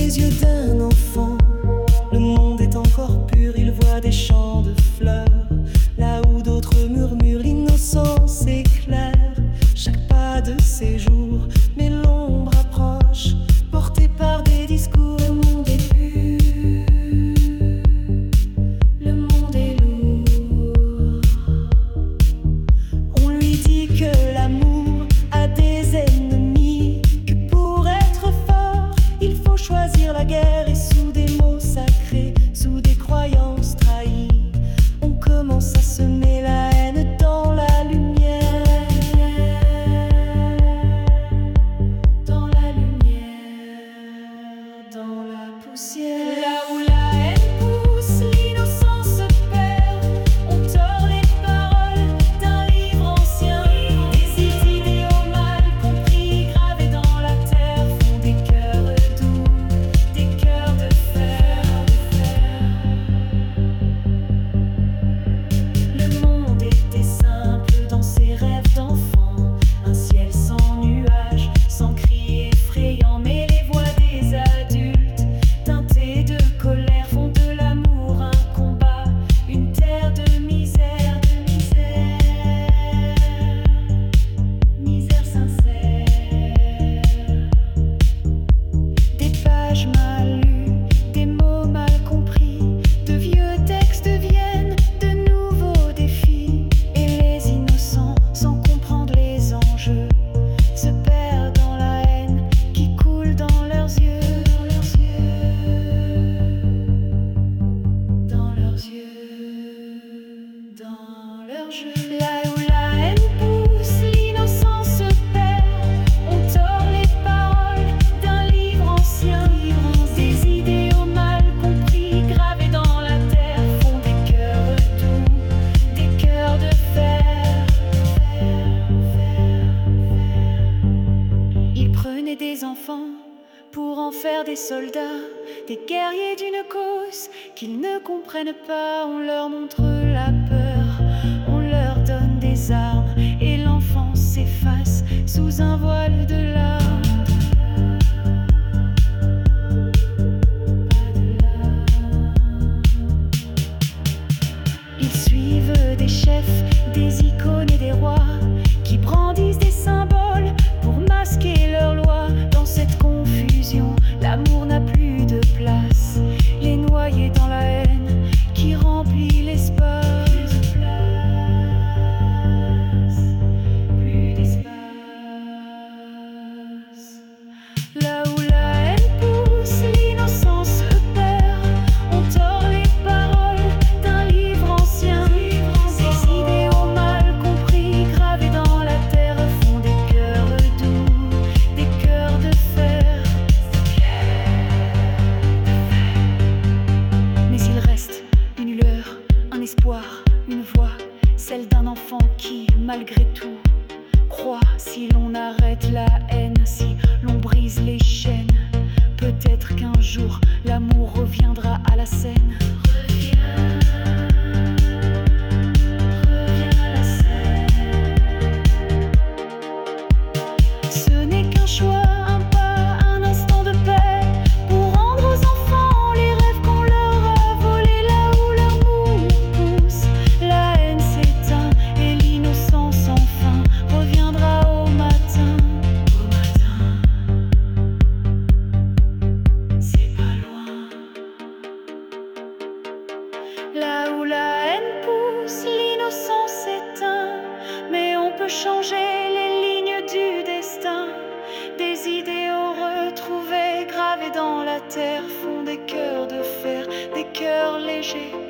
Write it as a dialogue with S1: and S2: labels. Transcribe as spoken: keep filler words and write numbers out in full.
S1: les yeux d'un enfant, le monde est encore pur, il voit des champs de fleurs. Là où d'autres murmurent, l'innocence éclaire chaque pas de ses jours, mais l'ombre approche, portée par des discours. Le monde est pur, le monde est lourd. On lui dit que l'amour a des ennemis, que pour être fort, il faut choisir la guerre. Et sous des mots sacrés, sous des croyances trahies, on commence à semer la haine dans la lumière. Dans la lumière, dans la poussière. Là où la haine pousse, l'innocence se perd. On tord les paroles d'un livre ancien. Des idéaux mal compris, gravés dans la terre, font des cœurs doux, des cœurs de fer. Le monde était simple dans ses rêves d'enfant, un ciel sans nuages, sans cris effrayants. Mais les voix des adultes, teintées de colère, font de l'amour un combat, une terre de misère, de misère, misère sincère. Des pages mal lues, des mots mal compris, de vieux textes deviennent de nouveaux défis. Et les innocents, sans comprendre les enjeux, se perdent dans la haine qui coule dans leurs yeux, dans leurs yeux, dans leurs yeux, dans leurs jeux. Là où la haine pousse, l'innocence se perd. On tord les paroles d'un livre ancien. Des idéaux mal compris, gravés dans la terre, font des cœurs doux, des cœurs de fer. Ils prenaient des enfants pour en faire des soldats, des guerriers d'une cause qu'ils ne comprennent pas. On leur montre la peur, on leur donne des armes, et l'enfant s'efface sous un voile de larmes. Ils suivent des chefs, des icônes et des rois qui brandissent des symboles pour masquer leurs lois. Dans cette confusion, l'amour n'a plus de place, les noyés dans la haine qui remplit l'espace. Plus d'espace. Là où la haine pousse, l'innocence se perd. On tord les paroles d'un livre ancien. Des idéaux mal compris, gravés dans la terre, font des cœurs doux, des cœurs de fer. Mais il reste une lueur, un espoir, une voix, celle d'un enfant qui, malgré tout, croit. Si l'on arrête la haine, si l'on brise les chaînes, peut-être qu'un jour l'amour reviendra à la scène. Reviens, reviens à la scène. Ce n'est qu'un choix, un pas, un instant de paix, pour rendre aux enfants les rêves qu'on leur a volés. Là où l'amour pousse, la haine s'éteint, et l'innocence enfin reviendra au matin. Au matin, c'est pas loin. Là où la haine pousse, l'innocence s'éteint, mais on peut changer les lignes du destin. Des idéaux retrouvés, gravés dans la terre, font des cœurs de fer, des cœurs légers.